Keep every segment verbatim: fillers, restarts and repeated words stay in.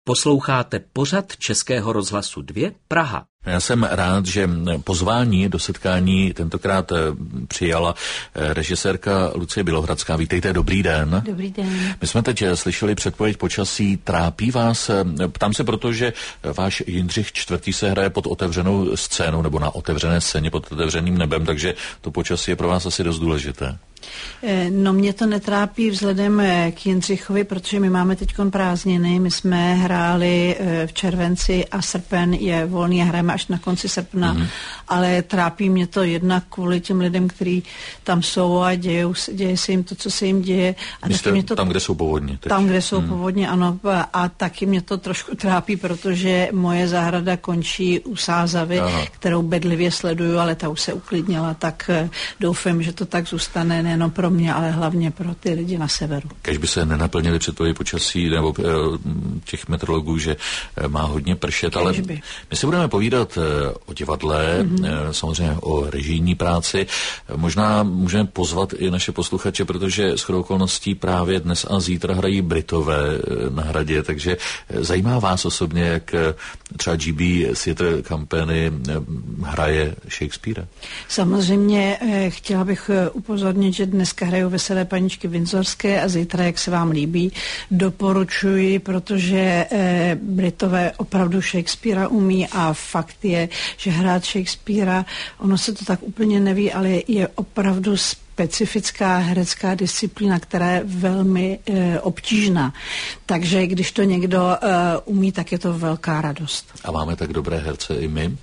Posloucháte pořad Českého rozhlasu dva Praha. Já jsem rád, že pozvání do setkání tentokrát přijala režisérka Lucie Bělohradská. Vítejte, dobrý den. Dobrý den. My jsme teď slyšeli předpověď počasí. Trápí vás? Ptám se proto, že váš Jindřich čtvrtý se hraje pod otevřenou scénou nebo na otevřené scéně pod otevřeným nebem, takže to počasí je pro vás asi dost důležité. No mě to netrápí vzhledem k Jindřichovi, protože my máme teďkon prázdniny, my jsme hráli v červenci a srpen je volný a hrajeme až na konci srpna, mm-hmm. ale trápí mě to jednak kvůli těm lidem, kteří tam jsou a dějou, děje se jim to, co se jim děje. A taky mě to, tam, kde jsou povodně. Teď. Tam, kde jsou mm. povodně, ano. A taky mě to trošku trápí, protože moje zahrada končí u Sázavy, Aha. kterou bedlivě sleduju, ale ta už se uklidnila, tak doufám, že to tak zůstane nejenom pro mě, ale hlavně pro ty lidi na severu. Kež by se nenaplnili předpovědi počasí nebo těch meteorologů, že má hodně pršet, Kež ale by. My se budeme povídat o divadle, mm-hmm. samozřejmě o režijní práci. Možná můžeme pozvat i naše posluchače, protože shodou okolností právě dnes a zítra hrají Britové na Hradě, takže zajímá vás osobně, jak třeba G B Theatre Company hraje Shakespearea? Samozřejmě chtěla bych upozornit, že dneska hrajou Veselé paničky Windsorské a zítra, jak se vám líbí, doporučuji, protože eh, Britové opravdu Shakespearea umí a fakt je, že hrát Shakespearea, ono se to tak úplně neví, ale je opravdu specifická herecká disciplína, která je velmi e, obtížná. Takže když to někdo e, umí, tak je to velká radost. A máme tak dobré herce i my?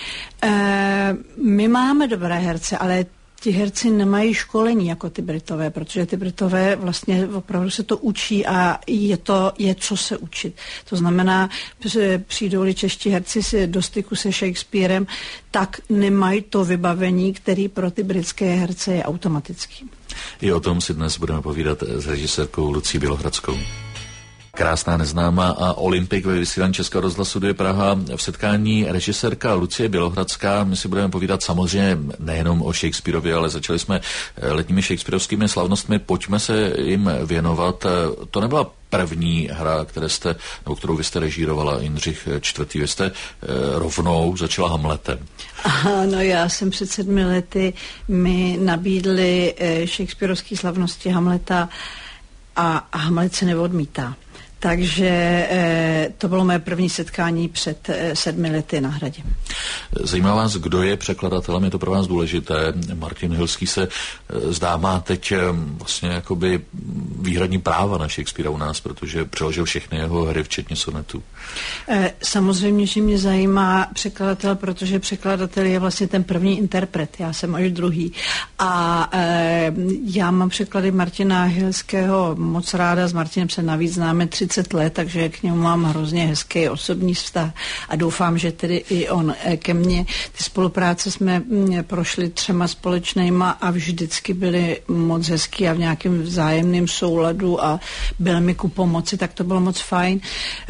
E, my máme dobré herce, ale ti herci nemají školení jako ty Britové, protože ty Britové vlastně opravdu se to učí a je to, je co se učit. To znamená, že přijdou-li čeští herci do styku se Shakespearem, tak nemají to vybavení, který pro ty britské herce je automatický. I o tom si dnes budeme povídat s režisérkou Lucí Bělohradskou. Krásná neznámá a Olympik ve vysílání Českého rozhlasu dva Praha. V setkání režisérka Lucie Bělohradská. My si budeme povídat samozřejmě nejenom o Shakespearovi, ale začali jsme letními shakespearovskými slavnostmi. Pojďme se jim věnovat. To nebyla první hra, které jste, nebo kterou vy jste režírovala, Jindřich čtvrtý. Vy jste e, rovnou začala Hamletem. Ano, já jsem před sedmi lety mi nabídli e, shakespearovské slavnosti Hamleta a, a Hamlet se neodmítá. Takže e, to bylo moje první setkání před e, sedmi lety na Hradě. Zajímá vás, kdo je překladatelem, je to pro vás důležité. Martin Hilský se e, zdá má teď e, vlastně jakoby výhradní práva na Shakespearea u nás, protože přeložil všechny jeho hry, včetně sonetů. E, samozřejmě, že mě zajímá překladatel, protože překladatel je vlastně ten první interpret, já jsem až druhý. A e, já mám překlady Martina Hilského moc ráda, s Martinem se navíc známe třicet let, takže k němu mám hrozně hezký osobní vztah a doufám, že tedy i on ke mně. Ty spolupráce jsme prošli třema společnýma a vždycky byly moc hezký a v nějakém vzájemném souladu a byl mi ku pomoci, tak to bylo moc fajn.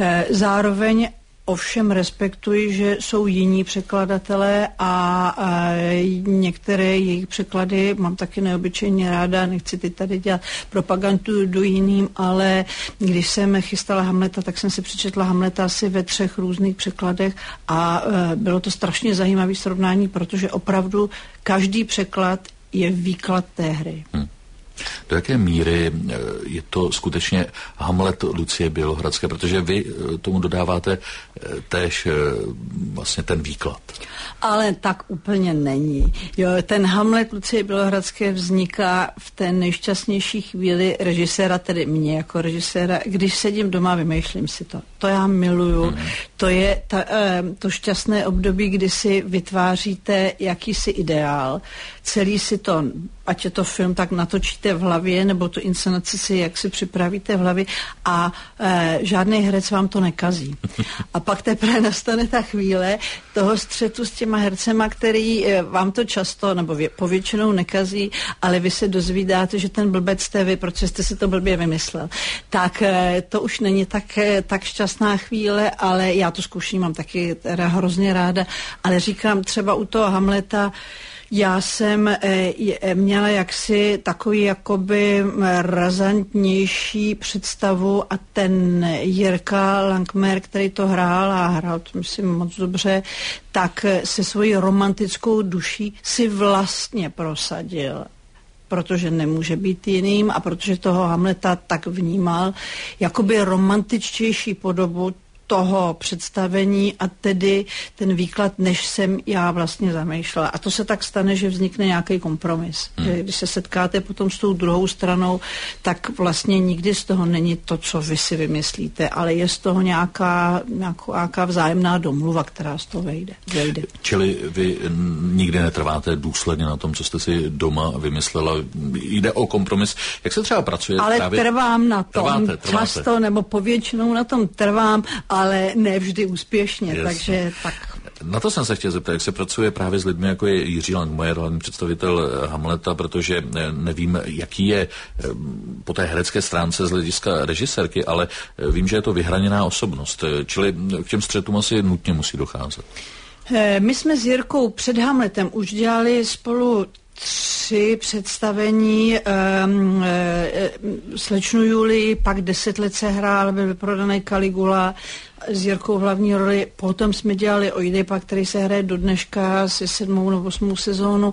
Zároveň ovšem respektuji, že jsou jiní překladatelé a, a některé jejich překlady mám taky neobyčejně ráda, nechci teď tady dělat propagandu do jiným, ale když jsem chystala Hamleta, tak jsem si přečetla Hamleta asi ve třech různých překladech a e, bylo to strašně zajímavé srovnání, protože opravdu každý překlad je výklad té hry. Hmm. Do jaké míry je to skutečně Hamlet Lucie Bělohradské, protože vy tomu dodáváte též vlastně ten výklad. Ale tak úplně není. Jo, ten Hamlet Lucie Bělohradské vzniká v té nejšťastnější chvíli režiséra, tedy mě jako režiséra, když sedím doma, vymýšlím si to. To já miluju. Hmm. To je ta, to šťastné období, kdy si vytváříte jakýsi ideál. Celý si to, ať je to film, tak natočíte v hlavě, nebo tu inscenaci si jak si připravíte v hlavě a e, žádný herec vám to nekazí. A pak teprve nastane ta chvíle toho střetu s těma hercema, který e, vám to často, nebo vě, povětšinou nekazí, ale vy se dozvídáte, že ten blbec jste vy, protože jste si to blbě vymyslel. Tak e, to už není tak, e, tak šťastná chvíle, ale já to zkouším, mám taky teda hrozně ráda, ale říkám třeba u toho Hamleta, Já jsem e, měla jaksi takový jakoby razantnější představu a ten Jirka Langmer, který to hrál a hrál to myslím moc dobře, tak se svojí romantickou duší si vlastně prosadil, protože nemůže být jiným a protože toho Hamleta tak vnímal, jakoby romantičtější podobu toho představení a tedy ten výklad, než jsem já vlastně zamýšlela. A to se tak stane, že vznikne nějaký kompromis. Hmm. Že když se setkáte potom s tou druhou stranou, tak vlastně nikdy z toho není to, co vy si vymyslíte, ale je z toho nějaká, nějaká vzájemná domluva, která z toho vejde. vejde. Čili vy nikdy netrváte důsledně na tom, co jste si doma vymyslela. Jde o kompromis. Jak se třeba pracuje? Ale právě... trvám na tom. Trváte, trváte. Často nebo povětšinou na tom trvám, ale ne vždy úspěšně, Jasně. takže tak. Na to jsem se chtěl zeptat, jak se pracuje právě s lidmi, jako je Jiří Langmajer, hlavní představitel Hamleta, protože nevím, jaký je po té herecké stránce z hlediska režisérky, ale vím, že je to vyhraněná osobnost, čili k těm střetům asi nutně musí docházet. My jsme s Jirkou před Hamletem už dělali spolu tři představení, um, e, slečnu Julii, pak deset let se hrál, byl vyprodaný Caligula s Jirkou v hlavní roli, potom jsme dělali Oidipa, který se hraje do dneška se sedmou nebo osmou sezónu.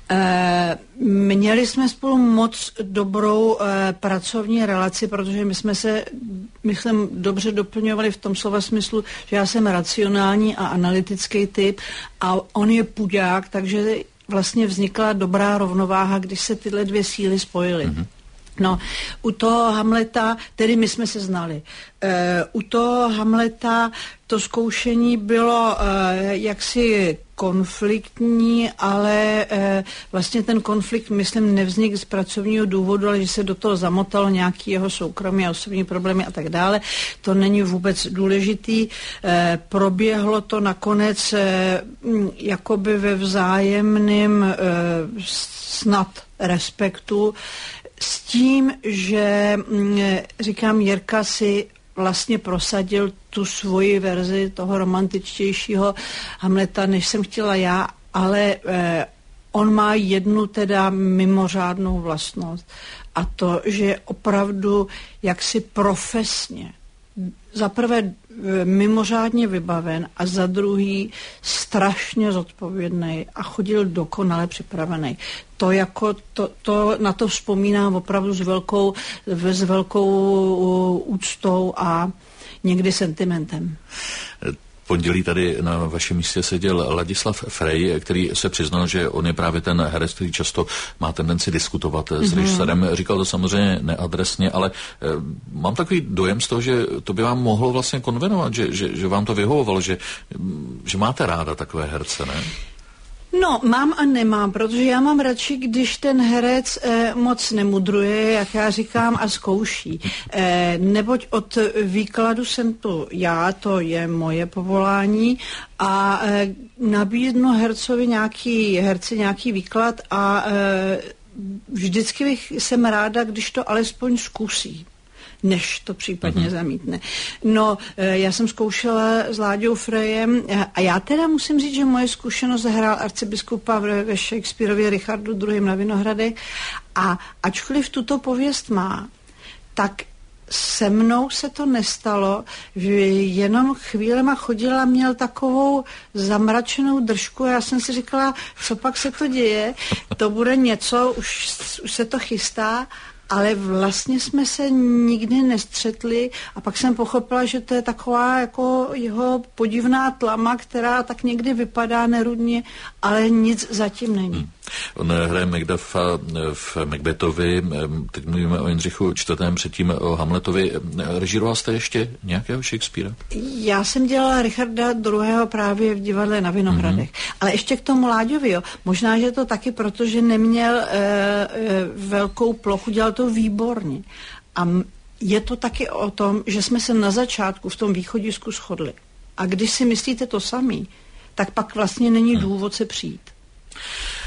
E, měli jsme spolu moc dobrou e, pracovní relaci, protože my jsme se, myslím, dobře doplňovali v tom slova smyslu, že já jsem racionální a analytický typ a on je pudák, takže vlastně vznikla dobrá rovnováha, když se tyhle dvě síly spojily. Mm-hmm. No, u toho Hamleta, tedy my jsme se znali, e, u toho Hamleta to zkoušení bylo e, jaksi konfliktní, ale e, vlastně ten konflikt, myslím, nevznikl z pracovního důvodu, ale že se do toho zamotalo nějaký jeho soukromí a osobní problémy a tak dále. To není vůbec důležitý. E, proběhlo to nakonec e, jakoby ve vzájemném e, snad respektu, s tím, že říkám, Jirka si vlastně prosadil tu svoji verzi toho romantičtějšího Hamleta, než jsem chtěla já, ale eh, on má jednu teda mimořádnou vlastnost a to, že je opravdu jaksi profesně za prvé mimořádně vybaven a za druhý strašně zodpovědný a chodil dokonale připravený. To jako, to, to, na to vzpomínám opravdu s velkou, s velkou úctou a někdy sentimentem. Pondělí tady na vašem místě seděl Ladislav Frej, který se přiznal, že on je právě ten herec, který často má tendenci diskutovat mm-hmm. s režisérem. Říkal to samozřejmě neadresně, ale e, mám takový dojem z toho, že to by vám mohlo vlastně konvenovat, že, že, že vám to vyhovovalo, že, že máte ráda takové herce, ne? No, mám a nemám, protože já mám radši, když ten herec eh, moc nemudruje, jak já říkám, a zkouší. Eh, neboť od výkladu jsem tu já, to je moje povolání a eh, nabídnu hercovi nějaký, herci nějaký výklad a eh, vždycky bych jsem ráda, když to alespoň zkusí, než to případně mm-hmm. zamítne. No, já jsem zkoušela s Láďou Frejem a já teda musím říct, že moje zkušenost hrál arcibiskupa ve Shakespeareově Richardu druhém na Vinohradech a ačkoliv tuto pověst má, tak se mnou se to nestalo, že jenom chvílema chodila, měl takovou zamračenou držku a já jsem si říkala, co pak se to děje, to bude něco, už, už se to chystá, ale vlastně jsme se nikdy nestřetli a pak jsem pochopila, že to je taková jako jeho podivná tlama, která tak někdy vypadá nerudně, ale nic zatím není. Hmm. On hraje Macduffa v Macbethovi, teď mluvíme o Jindřichu čtvrtém, předtím o Hamletovi. Režíroval jste ještě nějakého Shakespearea? Já jsem dělala Richarda druhého právě v divadle na Vinohradech. Mm-hmm. Ale ještě k tomu Láďovi, jo. Možná, že to taky proto, že neměl e, e, velkou plochu, dělal to výborně. A je to taky o tom, že jsme se na začátku v tom východisku shodli. A když si myslíte to samý, tak pak vlastně není důvod se přijít.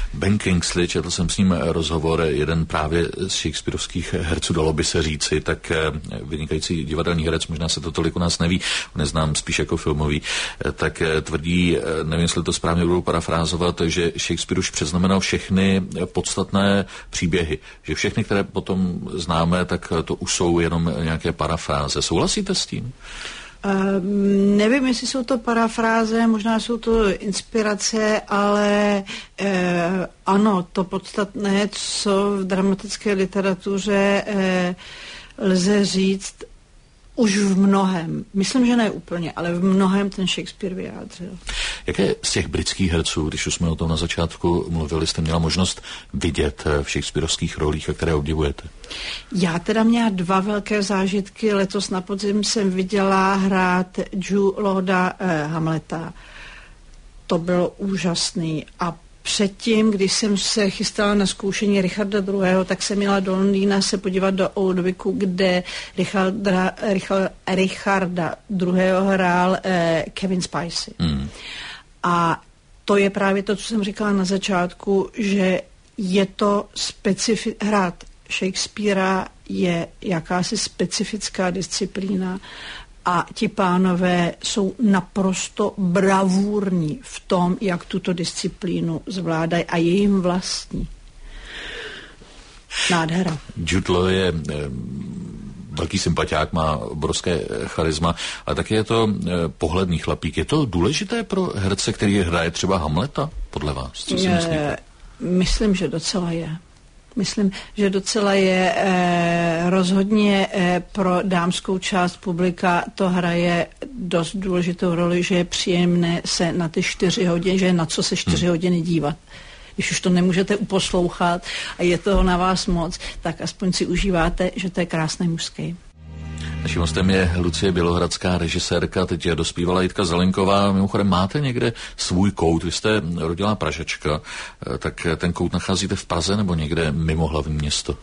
Ben Kingsley, četl jsem s ním rozhovor, jeden právě z shakespearovských herců, dalo by se říci, tak vynikající divadelní herec, možná se to tolik u nás neví, neznám spíš jako filmový, tak tvrdí, nevím, jestli to správně budu parafrázovat, že Shakespeare už předznamenal všechny podstatné příběhy, že všechny, které potom známe, tak to už jsou jenom nějaké parafráze. Souhlasíte s tím? Uh, nevím, jestli jsou to parafráze, možná jsou to inspirace, ale uh, ano, to podstatné, co v dramatické literatuře uh, lze říct, už v mnohem. Myslím, že ne úplně, ale v mnohem ten Shakespeare vyjádřil. Jaké z těch britských herců, když už jsme o tom na začátku mluvili, jste měla možnost vidět v shakespearovských rolích, a které obdivujete? Já teda měla dva velké zážitky. Letos na podzim jsem viděla hrát Jude Lawda eh, Hamleta. To bylo úžasný. A předtím, když jsem se chystala na zkoušení Richarda druhého., tak jsem měla do Londýna se podívat do Oldwicku, kde Richarda, Richard, Richarda druhého. hrál eh, Kevin Spacey. Mm. A to je právě to, co jsem říkala na začátku, že je to specifi- hrát Shakespearea je jakási specifická disciplína a ti pánové jsou naprosto bravurní v tom, jak tuto disciplínu zvládají a je jim vlastní. Nádhera. Jude Law je eh, velký sympatiák, má obrovské charisma, ale taky je to eh, pohledný chlapík. Je to důležité pro herce, který hraje třeba Hamleta, podle vás? Co si myslíte? Myslím, že docela je. Myslím, že docela je eh, rozhodně eh, pro dámskou část publika to hraje dost důležitou roli, že je příjemné se na ty čtyři hodiny, že je na co se čtyři hmm. hodiny dívat. Když už to nemůžete uposlouchat a je toho na vás moc, tak aspoň si užíváte, že to je krásný mužský. Naším hostem je Lucie Bělohradská, režisérka, teď je dospívala Jitka Zelenková. Mimochodem, máte někde svůj kout? Vy jste rodilá Pražačka, tak ten kout nacházíte v Praze nebo někde mimo hlavní město?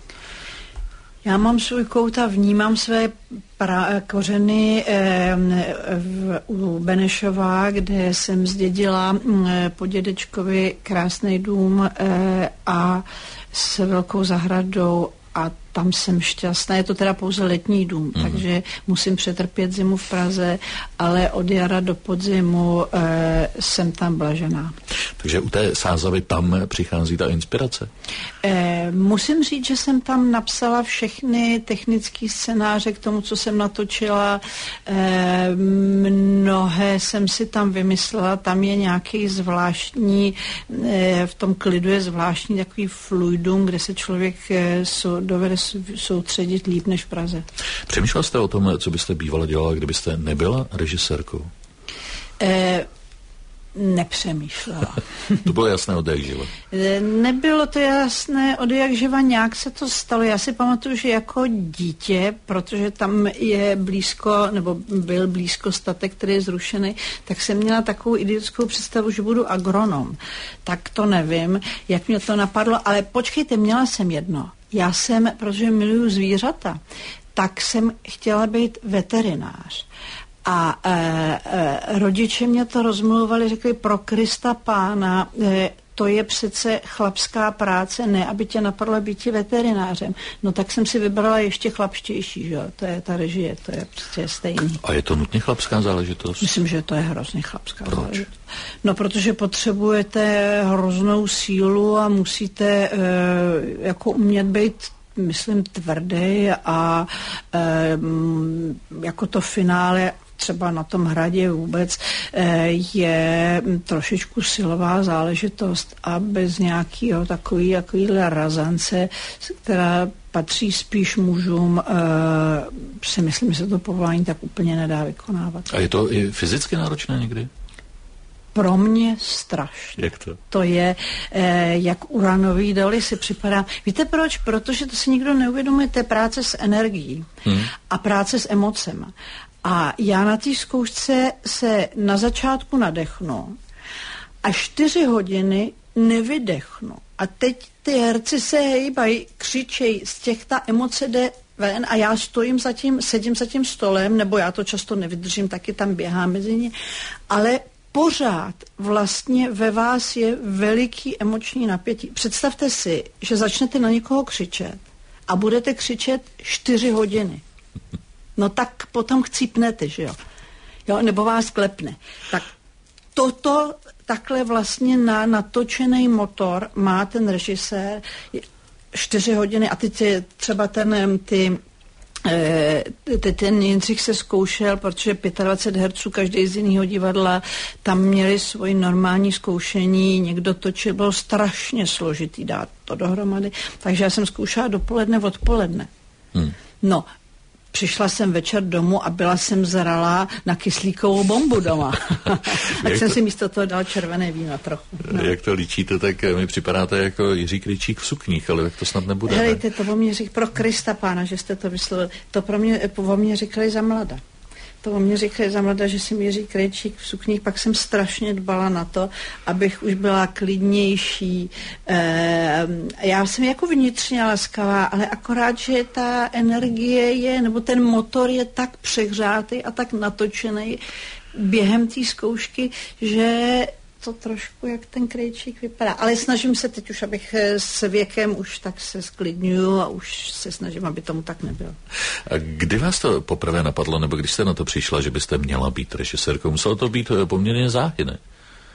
Já mám svůj kout a vnímám své pra- kořeny eh, v, u Benešova, kde jsem zdědila eh, po dědečkovi krásný dům eh, a s velkou zahradou a tam jsem šťastná. Je to teda pouze letní dům, mm. takže musím přetrpět zimu v Praze, ale od jara do podzimu e, jsem tam blažená. Takže u té Sázavy tam přichází ta inspirace? E, musím říct, že jsem tam napsala všechny technické scénáře k tomu, co jsem natočila. E, mnohé jsem si tam vymyslela. Tam je nějaký zvláštní, e, v tom klidu je zvláštní takový fluidum, kde se člověk e, so, dovede soustředit líp než v Praze. Přemýšlela jste o tom, co byste bývala dělala, kdybyste nebyla režisérkou? E, nepřemýšlela. To bylo jasné od jak živa. E, nebylo to jasné od jak živa, nějak se to stalo. Já si pamatuju, že jako dítě, protože tam je blízko, nebo byl blízko statek, který je zrušený, tak jsem měla takovou idiotskou představu, že budu agronom. Tak to nevím, jak mě to napadlo, ale počkejte, měla jsem jedno. Já jsem, protože miluju zvířata, tak jsem chtěla být veterinář. A e, e, rodiče mě to rozmluvali, řekli, pro Krista pána, e, to je přece chlapská práce, ne, aby tě napadlo být veterinářem. No tak jsem si vybrala ještě chlapštější, že jo, to je ta režie, to je prostě stejný. A je to nutně chlapská záležitost? Myslím, že to je hrozně chlapská Proč? záležitost. No, protože potřebujete hroznou sílu a musíte e, jako umět být, myslím, tvrdý a e, jako to finále třeba na tom hradě vůbec je trošičku silová záležitost a bez nějakého takový, takovýhle razance, která patří spíš mužům, si myslím, že se to povolání tak úplně nedá vykonávat. A je to i fyzicky náročné někdy? Pro mě strašně. Jak to? To je, eh, jak uranový doly si připadá. Víte proč? Protože to si nikdo neuvědomuje, to je práce s energií hmm. a práce s emocema. A já na té zkoušce se na začátku nadechnu a čtyři hodiny nevydechnu. A teď ty herci se hejbají, křičejí, z těch ta emoce jde ven a já stojím za tím, sedím za tím stolem, nebo já to často nevydržím, taky tam běhám mezi ně, ale pořád vlastně ve vás je veliký emoční napětí. Představte si, že začnete na někoho křičet a budete křičet čtyři hodiny. No tak potom chcípnete, že jo? jo? Nebo vás klepne. Tak toto takhle vlastně na natočený motor má ten režisér čtyři hodiny a teď třeba ten, ty ten Jindřich se zkoušel, protože dvacet pět herců, každý z jiného divadla, tam měli svoji normální zkoušení, někdo točil, bylo strašně složitý dát to dohromady, takže já jsem zkoušela dopoledne, odpoledne. Hmm. No, přišla jsem večer domů a byla jsem zralá na kyslíkovou bombu doma. Tak jsem to... si místo toho dal červené víno trochu. No. Jak to líčíte, tak mi připadáte jako Jiří Krejčík v sukních, ale tak to snad nebude. Helejte, to o mě řík, pro Krista pána, že jste to vyslovil, to pro mě, o mě říkali za mlada. To o mě říkali za mlada, že jsem Jiří Krejčík v sukních, pak jsem strašně dbala na to, abych už byla klidnější. E, já jsem jako vnitřně laskavá, ale akorát, že ta energie je, nebo ten motor je tak přehřátý a tak natočený během té zkoušky, že to trošku jak ten Krejčík vypadá. Ale snažím se teď už, abych s věkem už tak se sklidňuju a už se snažím, aby tomu tak nebylo. A kdy vás to poprvé napadlo, nebo když jste na to přišla, že byste měla být režisérkou? Muselo to být poměrně záhy, ne?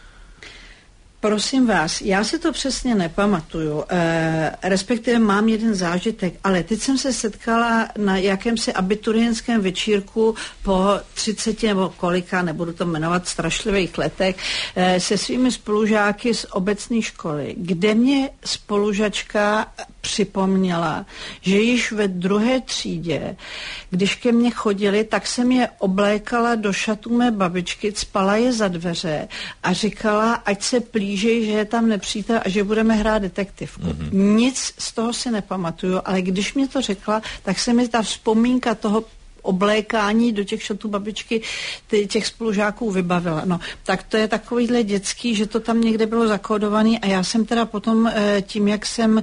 Prosím vás, já si to přesně nepamatuju, e, respektive mám jeden zážitek, ale teď jsem se setkala na jakémsi abiturientském večírku po třiceti nebo kolika, nebudu to jmenovat, strašlivých letech, e, se svými spolužáky z obecné školy, kde mě spolužačka připomněla, že již ve druhé třídě, když ke mně chodili, tak jsem je oblékala do šatů mé babičky, cpala je za dveře a říkala, ať se plížej, že je tam nepřítel a že budeme hrát detektivku. Mm-hmm. Nic z toho si nepamatuju, ale když mě to řekla, tak se mi ta vzpomínka toho oblékání do těch šatů babičky těch spolužáků vybavila. No, tak to je takovýhle dětský, že to tam někde bylo zakódovaný a já jsem teda potom tím, jak jsem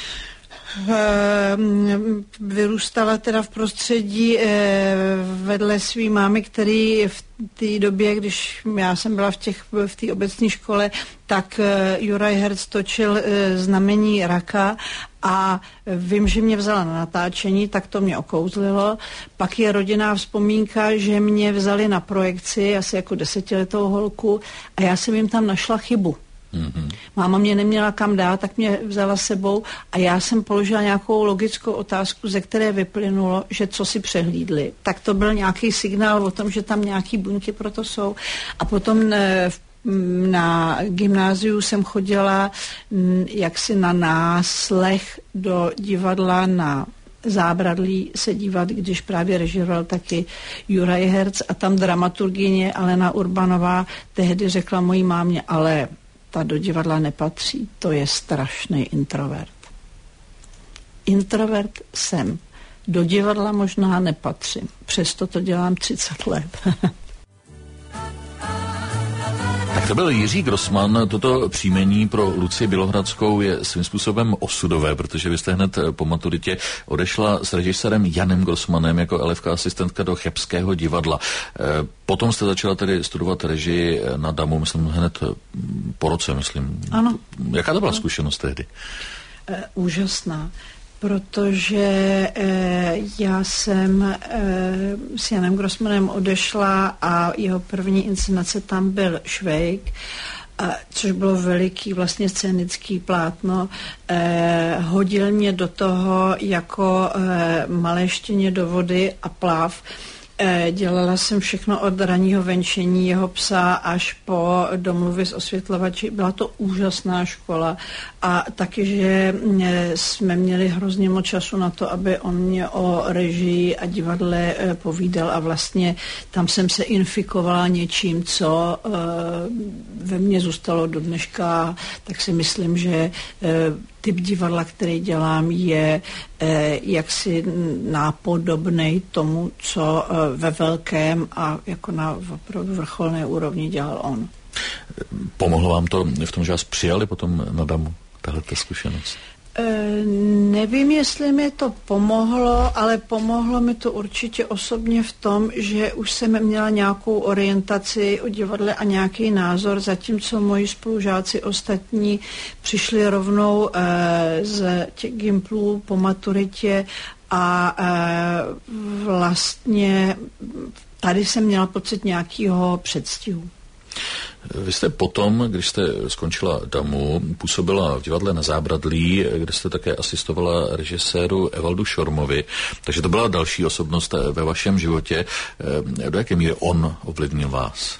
vyrůstala teda v prostředí vedle svý mámy, který v té době, když já jsem byla v těch v té obecní škole, tak Juraj Herc točil Znamení raka a vím, že mě vzala na natáčení, tak to mě okouzlilo. Pak je rodinná vzpomínka, že mě vzali na projekci asi jako desetiletou holku a já jsem jim tam našla chybu. Mm-hmm. Máma mě neměla kam dát, tak mě vzala sebou a já jsem položila nějakou logickou otázku, ze které vyplynulo, že co si přehlídli. Tak to byl nějaký signál o tom, že tam nějaký buňky proto jsou. A potom na gymnáziu jsem chodila jaksi na náslech do divadla na Zábradlí se dívat, když právě režíroval taky Juraj Herc a tam dramaturgyně Alena Urbanová tehdy řekla mojí mámě, ale ta do divadla nepatří, to je strašný introvert. Introvert jsem. Do divadla možná nepatřím, přesto to dělám třicet let. Tak to byl Jiří Grossman. Toto příjmení pro Lucii Bělohradskou je svým způsobem osudové, protože vy jste hned po maturitě odešla s režisérem Janem Grossmanem jako elefka asistentka do Chebského divadla. Potom jste začala tedy studovat režii na Damu, myslím hned po roce, myslím. Ano. Jaká to byla zkušenost tehdy? E, úžasná. Protože eh, já jsem eh, s Janem Grossmanem odešla a jeho první inscenace tam byl Švejk, eh, což bylo veliký vlastně scénický plátno. Eh, hodil mě do toho jako eh, malé štěně do vody a plav. Eh, dělala jsem všechno od ranního venčení jeho psa až po domluvy s osvětlovači. Byla to úžasná škola a taky, že jsme měli hrozně moc času na to, aby on mě o režii a divadle eh, povídal a vlastně tam jsem se infikovala něčím, co eh, ve mně zůstalo do dneška, tak si myslím, že eh, typ divadla, který dělám, je eh, jaksi nápodobnej tomu, co eh, ve velkém a jako na opravdu vrcholné úrovni dělal on. Pomohlo vám to v tom, že vás přijali potom na Damu, tahleta zkušenost? Nevím, jestli mi to pomohlo, ale pomohlo mi to určitě osobně v tom, že už jsem měla nějakou orientaci o divadle a nějaký názor, zatímco moji spolužáci ostatní přišli rovnou z těch gimplů po maturitě a vlastně tady jsem měla pocit nějakého předstihu. Vy jste potom, když jste skončila Damu, působila v divadle Na zábradlí, kde jste také asistovala režiséru Evaldu Šormovi, takže to byla další osobnost ve vašem životě. Do jaké míry on ovlivnil vás?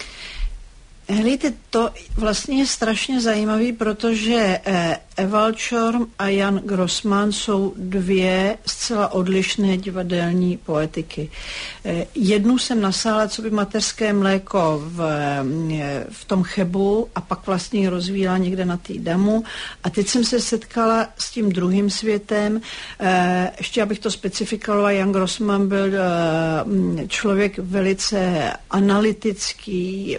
Hlejte, to vlastně je strašně zajímavý, protože Evald Šorm a Jan Grossman jsou dvě zcela odlišné divadelní poetiky. Jednu jsem nasála coby mateřské mléko v, v tom Chebu a pak vlastně ji rozvíjela někde na té Damu. A teď jsem se setkala s tím druhým světem. Ještě abych to specifikovala, Jan Grossman byl člověk velice analytický,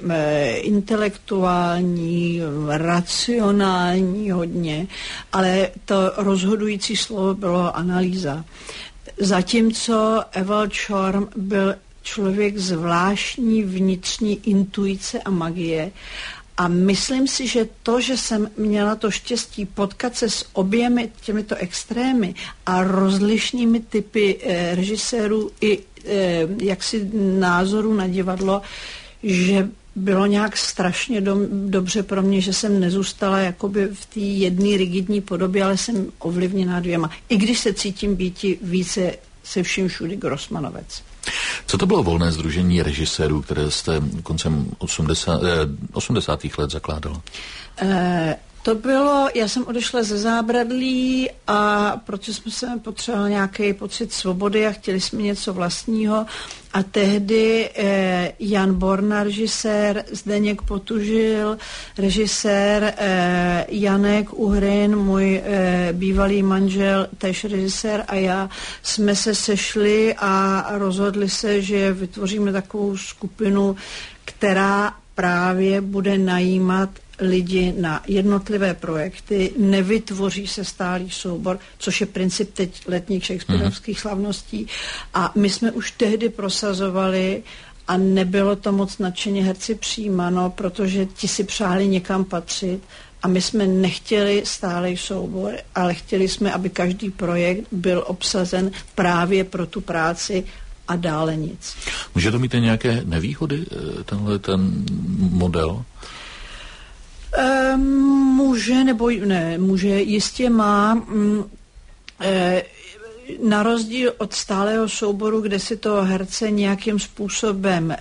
intelektuální, racionální hodně, ale to rozhodující slovo bylo analýza. Zatímco Evald Šorm byl člověk zvláštní vnitřní intuice a magie. A myslím si, že to, že jsem měla to štěstí potkat se s oběmi těmito extrémy a rozlišnými typy eh, režisérů i eh, jaksi názorů na divadlo, že bylo nějak strašně do, dobře pro mě, že jsem nezůstala jakoby v té jedné rigidní podobě, ale jsem ovlivněná dvěma. I když se cítím býti více se vším všudy Grossmanovec. Co to bylo Volné sdružení režisérů, které jste koncem osmdesátých let zakládala? Eh, To bylo, já jsem odešla ze zábradlí a protože jsme se potřebovali nějaký pocit svobody a chtěli jsme něco vlastního a tehdy eh, Jan Borna, režisér, Zdeněk Potužil, režisér, eh, Janek Uhrin, můj eh, bývalý manžel, též režisér a já jsme se sešli a rozhodli se, že vytvoříme takovou skupinu, která právě bude najímat lidi na jednotlivé projekty, nevytvoří se stálý soubor, což je princip teď letních shakespearovských mm. slavností. A my jsme už tehdy prosazovali a nebylo to moc nadšeně herci přijímáno, protože ti si přáli někam patřit a my jsme nechtěli stálý soubor, ale chtěli jsme, aby každý projekt byl obsazen právě pro tu práci a dále nic. Může to mít nějaké nevýhody, tenhle ten model? E, může, nebo ne, může, jistě má. E, na rozdíl od stálého souboru, kde si toho herce nějakým způsobem, e,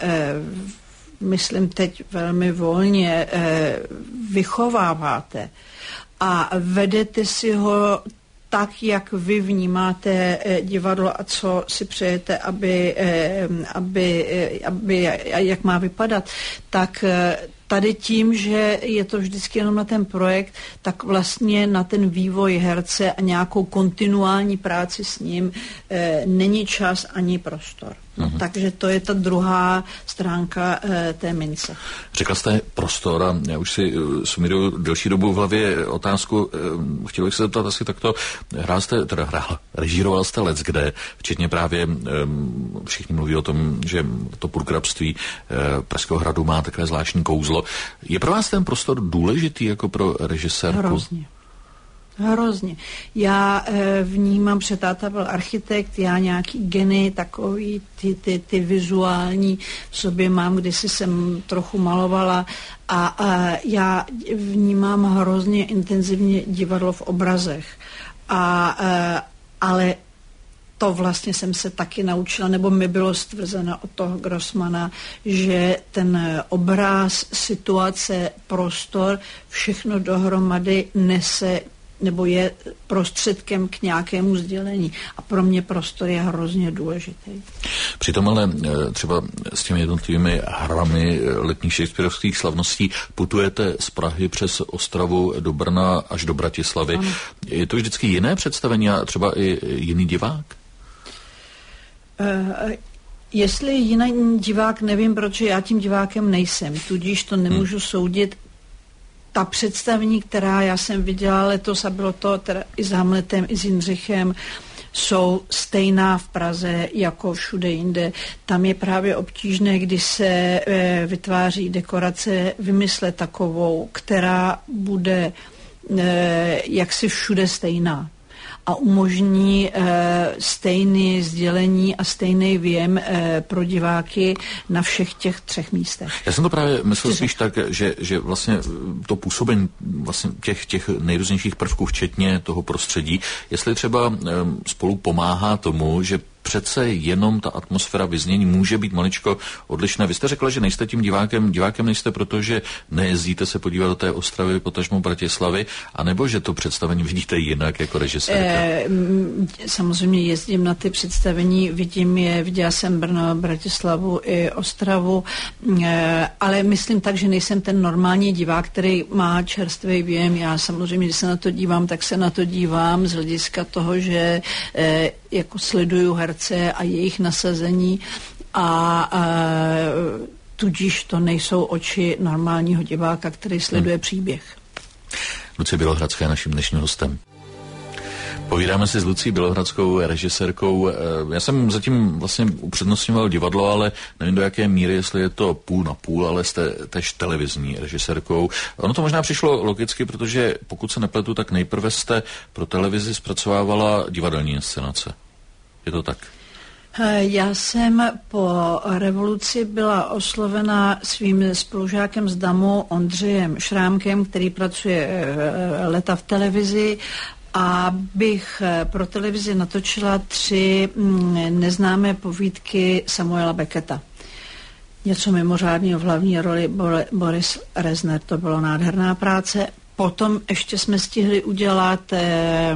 myslím teď velmi volně, e, vychováváte a vedete si ho tak, jak vy vnímáte divadlo a co si přejete, aby, aby, aby jak má vypadat, tak tady tím, že je to vždycky jenom na ten projekt, tak vlastně na ten vývoj herce a nějakou kontinuální práci s ním e, není čas ani prostor. No, uh-huh. Takže to je ta druhá stránka e, té mince. Řekla jste prostor a já už si sumíruju delší dobu v hlavě otázku, e, chtěl bych se zeptat asi takto, hrál jste, teda hrál, režíroval jste leckde, včetně právě, e, všichni mluví o tom, že to purkrabství e, Pražského hradu má takové zvláštní kouzlo. Je pro vás ten prostor důležitý jako pro režisérku? Hrozně. Hrozně. Já e, vnímám, že táta byl architekt, já nějaký geny, takový ty, ty, ty vizuální v sobě mám, kdysi jsem trochu malovala a, a já vnímám hrozně intenzivně divadlo v obrazech. A, e, ale to vlastně jsem se taky naučila, nebo mi bylo stvrzeno od toho Grossmana, že ten obraz, situace, prostor, všechno dohromady nese nebo je prostředkem k nějakému sdělení. A pro mě prostor je hrozně důležitý. Přitom ale třeba s těmi jednotlivými hrami letních shakespearovských slavností putujete z Prahy přes Ostravu do Brna až do Bratislavy. Ano. Je to vždycky jiné představení a třeba i jiný divák? Uh, jestli jiný divák, nevím, protože já tím divákem nejsem, tudíž to nemůžu hmm. soudit. ta představení, která já jsem viděla letos, a bylo to teda i s Hamletem, i s Jindřichem, jsou stejná v Praze jako všude jinde. Tam je právě obtížné, když se e, vytváří dekorace, vymyslet takovou, která bude e, jaksi všude stejná a umožní e, stejné sdělení a stejný věm e, pro diváky na všech těch třech místech. Já jsem to právě myslel spíš tak, že, že vlastně to působení vlastně těch, těch nejrůznějších prvků, včetně toho prostředí, jestli třeba e, spolu pomáhá tomu, že přece jenom ta atmosféra vyznění může být maličko odlišná. Vy jste řekla, že nejste tím divákem, divákem nejste, protože nejezdíte se podívat do té Ostravy, potažmo Bratislavy, anebo že to představení vidíte jinak jako režisérka? E, samozřejmě jezdím na ty představení, vidím je, viděla jsem Brno, Bratislavu i Ostravu, e, ale myslím tak, že nejsem ten normální divák, který má čerstvý věm. Já samozřejmě, když se na to dívám, tak se na to dívám z hlediska toho, že e, jako sleduju herce a jejich nasazení a e, tudíž to nejsou oči normálního diváka, který sleduje hmm. příběh. Lucie Bělohradská je naším dnešním hostem. Povídáme si s Lucí Bělohradskou, režisérkou. Já jsem zatím vlastně upřednostňoval divadlo, ale nevím do jaké míry, jestli je to půl na půl, ale jste tež televizní režisérkou. Ono to možná přišlo logicky, protože pokud se nepletu, tak nejprve jste pro televizi zpracovávala divadelní inscenace. Je to tak? Já jsem po revoluci byla oslovena svým spolužákem z DAMu Ondřejem Šrámkem, který pracuje leta v televizi, abych pro televizi natočila tři neznámé povídky Samuela Becketa. Něco mimořádného v hlavní roli Boris Rezner, to bylo nádherná práce. Potom ještě jsme stihli udělat eh,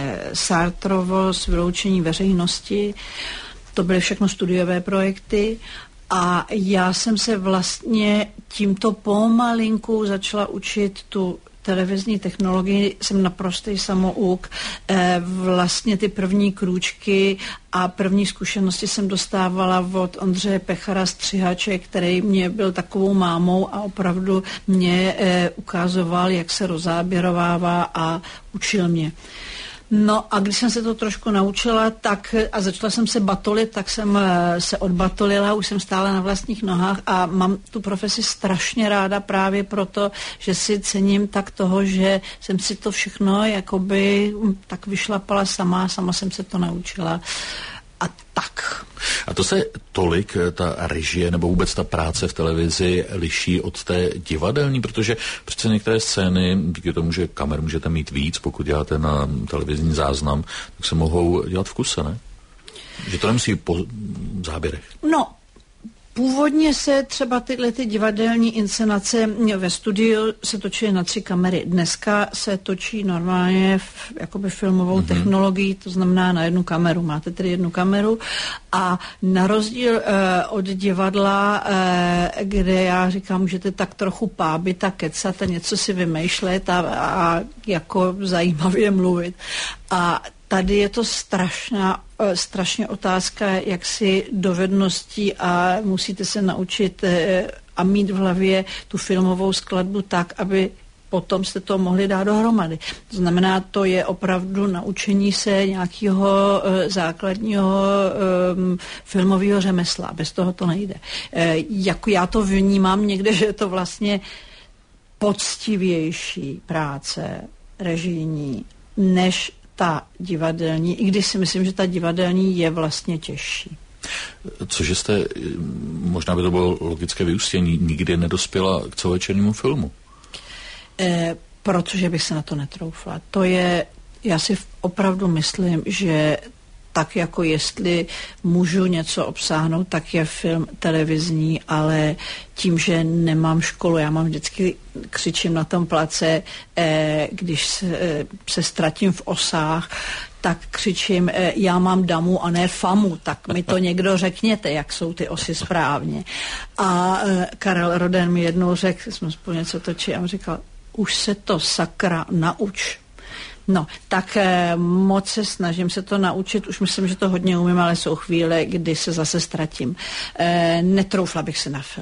Sartrovo s vyloučení veřejnosti. To byly všechno studiové projekty. A já jsem se vlastně tímto pomalinku začala učit tu televizní technologii, jsem naprostý samouk. E, vlastně ty první krůčky a první zkušenosti jsem dostávala od Ondřeje Pechara, střihače, který mě byl takovou mámou a opravdu mě e, ukazoval, jak se rozáběrovává a učil mě. No a když jsem se to trošku naučila tak a začala jsem se batolit, tak jsem se odbatolila, už jsem stála na vlastních nohách a mám tu profesi strašně ráda právě proto, že si cením tak toho, že jsem si to všechno jakoby tak vyšlapala sama, sama jsem se to naučila. A tak. A to se tolik, ta režie nebo vůbec ta práce v televizi liší od té divadelní, protože přece některé scény, díky tomu, že kamer můžete mít víc, pokud děláte na televizní záznam, tak se mohou dělat v kuse, ne? Že to nemusí po záběrech. No, původně se třeba tyhle ty divadelní inscenace ve studiu se točily na tři kamery. Dneska se točí normálně v, jakoby filmovou mm-hmm. technologií, to znamená na jednu kameru. Máte tedy jednu kameru a na rozdíl uh, od divadla, uh, kde já říkám, můžete tak trochu pábit a kecat a něco si vymýšlet a, a jako zajímavě mluvit. A tady je to strašná, strašně otázka jaksi dovedností a musíte se naučit a mít v hlavě tu filmovou skladbu tak, aby potom jste to mohli dát dohromady. To znamená, to je opravdu naučení se nějakého základního um, filmového řemesla. Bez toho to nejde. E, jako já to vnímám někde, že je to vlastně poctivější práce režijní, než ta divadelní, i když si myslím, že ta divadelní je vlastně těžší. Cože jste, možná by to bylo logické vyústění, nikdy nedospěla k celovečernímu filmu? E, protože bych se na to netroufla. To je, já si opravdu myslím, že tak jako jestli můžu něco obsáhnout, tak je film televizní, ale tím, že nemám školu, já mám vždycky, křičím na tom place, eh, když se, eh, se ztratím v osách, tak křičím, eh, já mám damu a ne famu, tak mi to někdo řekněte, jak jsou ty osy správně. A eh, Karel Roden mi jednou řekl, jsme spolu něco točili, a on říkal, už se to sakra nauč. No, tak eh, moc se snažím se to naučit, už myslím, že to hodně umím, ale jsou chvíle, kdy se zase ztratím. Eh, netroufla bych se na film.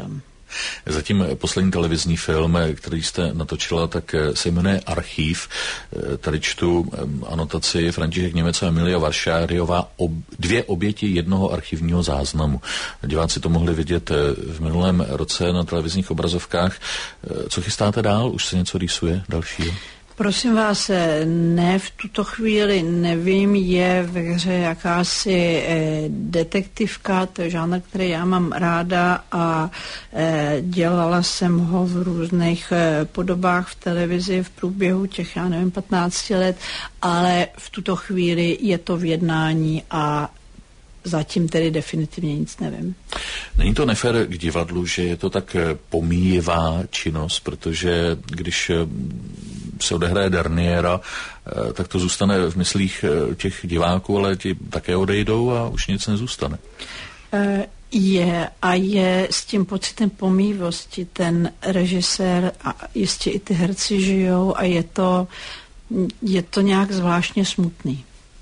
Zatím poslední televizní film, který jste natočila, tak se jmenuje Archív. Tady čtu anotaci František Němec a Emilia Varšáriová, ob, dvě oběti jednoho archivního záznamu. Diváci to mohli vidět v minulém roce na televizních obrazovkách. Co chystáte dál? Už se něco rýsuje dalšího? Prosím vás, ne v tuto chvíli, nevím, je ve hře jakási eh, detektivka, to je žánr, který já mám ráda a eh, dělala jsem ho v různých eh, podobách v televizi v průběhu těch, já nevím, patnácti let, ale v tuto chvíli je to v jednání a zatím tedy definitivně nic nevím. Není to nefér k divadlu, že je to tak pomíjivá činnost, protože když se odehraje derniéra, tak to zůstane v myslích těch diváků, ale ti také odejdou a už nic nezůstane. Je a je s tím pocitem pomíjivosti. Ten režisér a jistě i ty herci žijou a je to, je to nějak zvláštně smutný.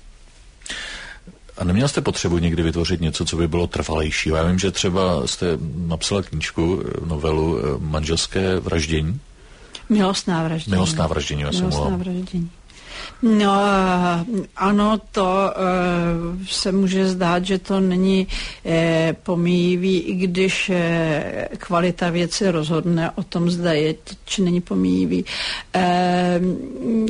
A neměl jste potřebu někdy vytvořit něco, co by bylo trvalejšího? Já vím, že třeba jste napsala knížku, novelu Manželské vraždění. Milostná vraždění. Milostná vraždění, já jsem Milostná vraždění. No, ano, to uh, se může zdát, že to není uh, pomíjivý, i když uh, kvalita věci rozhodne o tom, zda je, či není pomíjivý. Uh,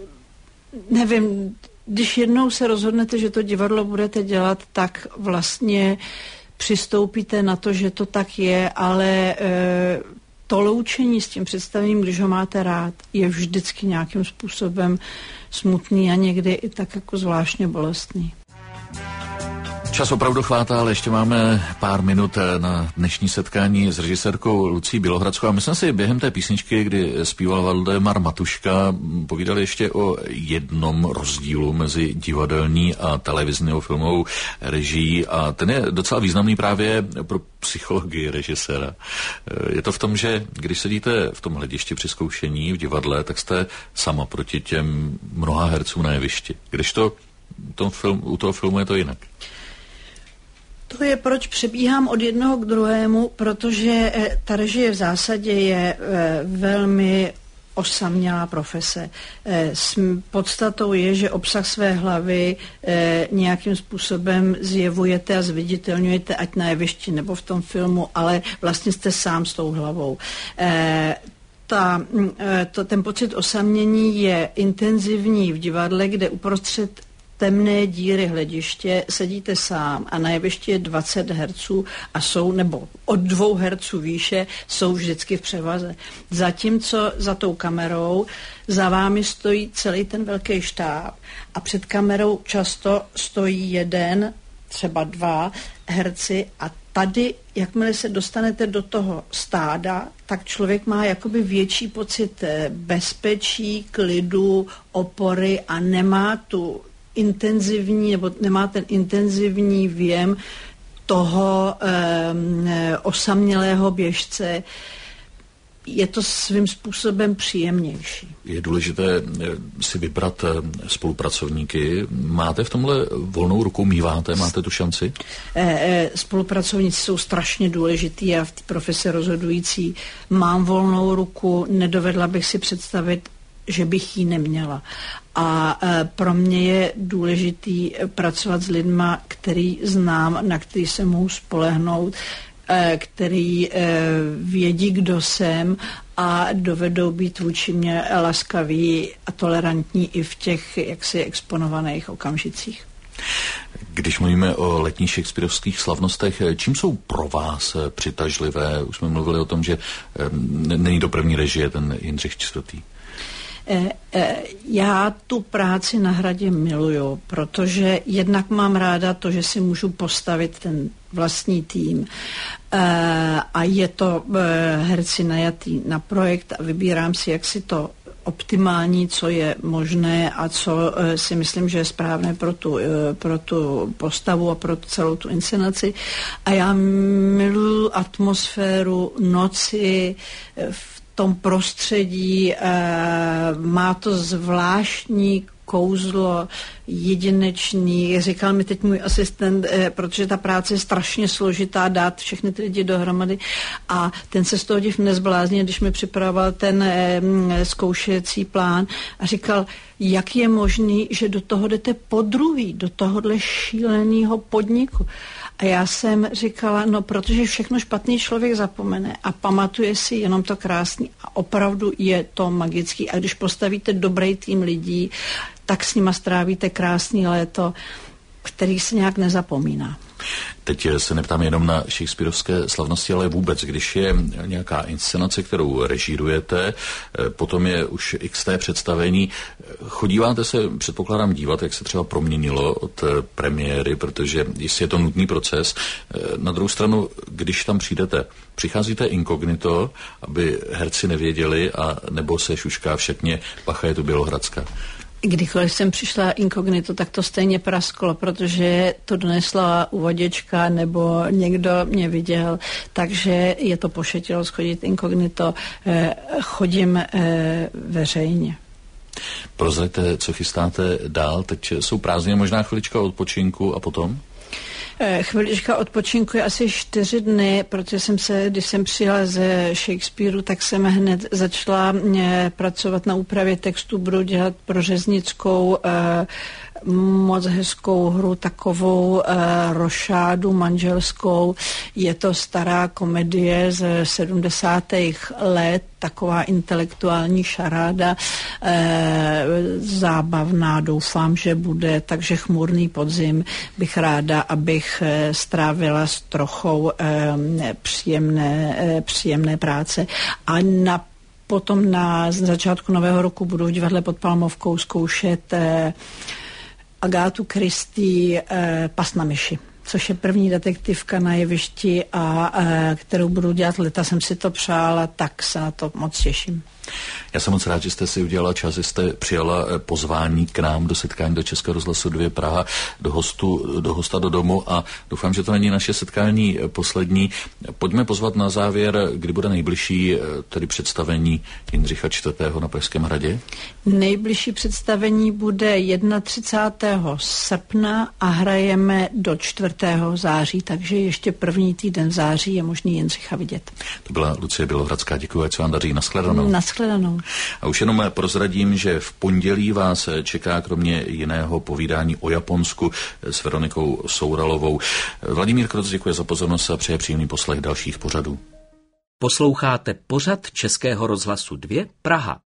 nevím, když jednou se rozhodnete, že to divadlo budete dělat, tak vlastně přistoupíte na to, že to tak je, ale e, to loučení s tím představením, když ho máte rád, je vždycky nějakým způsobem smutný a někdy i tak jako zvláštně bolestný. Čas opravdu chvátá, ale ještě máme pár minut na dnešní setkání s režisérkou Lucí Bělohradskou. A my jsme si během té písničky, kdy zpíval Valdemar Matuška, povídali ještě o jednom rozdílu mezi divadelní a televizní filmovou režií. A ten je docela významný právě pro psychologii režiséra. Je to v tom, že když sedíte v tom hledišti při zkoušení v divadle, tak jste sama proti těm mnoha hercům na jevišti. Kdežto tom film, u toho filmu je to jinak. To je, proč přebíhám od jednoho k druhému, protože ta režie v zásadě je velmi osamělá profese. S podstatou je, že obsah své hlavy nějakým způsobem zjevujete a zviditelňujete, ať na jevišti nebo v tom filmu, ale vlastně jste sám s tou hlavou. Ta, to, ten pocit osamění je intenzivní v divadle, kde uprostřed temné díry hlediště sedíte sám a na jevišti je dvacet herců a jsou, nebo od dvou herců výše, jsou vždycky v převaze. Zatímco za tou kamerou za vámi stojí celý ten velký štáb a před kamerou často stojí jeden, třeba dva herci a tady, jakmile se dostanete do toho stáda, tak člověk má jakoby větší pocit bezpečí, klidu, opory a nemá tu intenzivní, nebo nemá ten intenzivní věm toho e, osamělého běžce. Je to svým způsobem příjemnější. Je důležité si vybrat spolupracovníky. Máte v tomhle volnou ruku, míváte, máte tu šanci? E, e, spolupracovníci jsou strašně důležitý a v té profesi rozhodující. Mám volnou ruku, nedovedla bych si představit, že bych ji neměla. A e, pro mě je důležitý pracovat s lidma, který znám, na který se mohu spolehnout, e, který e, vědí, kdo jsem a dovedou být vůči mě laskaví a tolerantní i v těch jaksi exponovaných okamžicích. Když mluvíme o letních shakespearovských slavnostech, čím jsou pro vás přitažlivé? Už jsme mluvili o tom, že není to první režie, ten Jindřich čtvrtý. Já tu práci na hradě miluju, protože jednak mám ráda to, že si můžu postavit ten vlastní tým a je to herci najatý na projekt a vybírám si, jak si to optimální, co je možné a co si myslím, že je správné pro tu, pro tu postavu a pro celou tu inscenaci. A já miluju atmosféru noci v tom prostředí, má to zvláštní kouzlo, jedinečný. Říkal mi teď můj asistent, protože ta práce je strašně složitá, dát všechny ty lidi dohromady a ten se z toho div nezbláznil, když mi připravoval ten zkoušecí plán a říkal, jak je možný, že do toho jdete po druhý, do tohohle šíleného podniku. A já jsem říkala, no protože všechno špatný člověk zapomene a pamatuje si jenom to krásný a opravdu je to magický. A když postavíte dobrý tým lidí, tak s nima strávíte krásný léto, který se nějak nezapomíná. Teď se neptám jenom na shakespearovské slavnosti, ale vůbec, když je nějaká inscenace, kterou režírujete, potom je už x té představení. Chodíváte se, předpokládám, dívat, jak se třeba proměnilo od premiéry, protože jistě je to nutný proces. Na druhou stranu, když tam přijdete, přicházíte inkognito, aby herci nevěděli, a nebo se šušká všechně, bacha, je tu Bělohradská. Kdykoliv jsem přišla inkognito, tak to stejně prasklo, protože to donesla uvaděčka nebo někdo mě viděl, takže je to pošetilost chodit inkognito, eh, chodím eh, veřejně. Prozraďte, co chystáte dál, teď jsou prázdniny, možná chvilička odpočinku a potom? Chvilička odpočinku je asi čtyři dny, protože jsem se, když jsem přijela ze Shakespeareu, tak jsem hned začala pracovat na úpravě textu, budu dělat pro Řeznickou eh, moc hezkou hru, takovou eh, rošádu manželskou. Je to stará komedie z sedmdesátých let, taková intelektuální šaráda, eh, zábavná, doufám, že bude, takže chmurný podzim bych ráda, abych eh, strávila s trochou eh, příjemné, eh, příjemné práce. A na potom na začátku nového roku budu v divadle pod Palmovkou zkoušet eh, Agátu Christie eh, Pas na myši, což je první detektivka na jevišti a e, kterou budu dělat leta, jsem si to přála, tak se na to moc těším. Já jsem moc rád, že jste si udělala čas, že jste přijala pozvání k nám do setkání do Českého rozhlasu dva Praha, do, hostu, do hosta do domu a doufám, že to není naše setkání poslední. Pojďme pozvat na závěr, kdy bude nejbližší tedy představení Jindřicha čtvrtého na Pražském hradě? Nejbližší představení bude třicátého prvního srpna a hrajeme do čtvrtého září, takže ještě první týden v září je možný Jindřicha vidět. To byla Lucie Bělohradská, děkuji, ať se vám daří, nashledanou. Nashledanou. A už jenom prozradím, že v pondělí vás čeká kromě jiného povídání o Japonsku s Veronikou Souralovou. Vladimír Kroc děkuje za pozornost a přeje příjemný poslech dalších pořadů. Posloucháte pořad Českého rozhlasu dva Praha.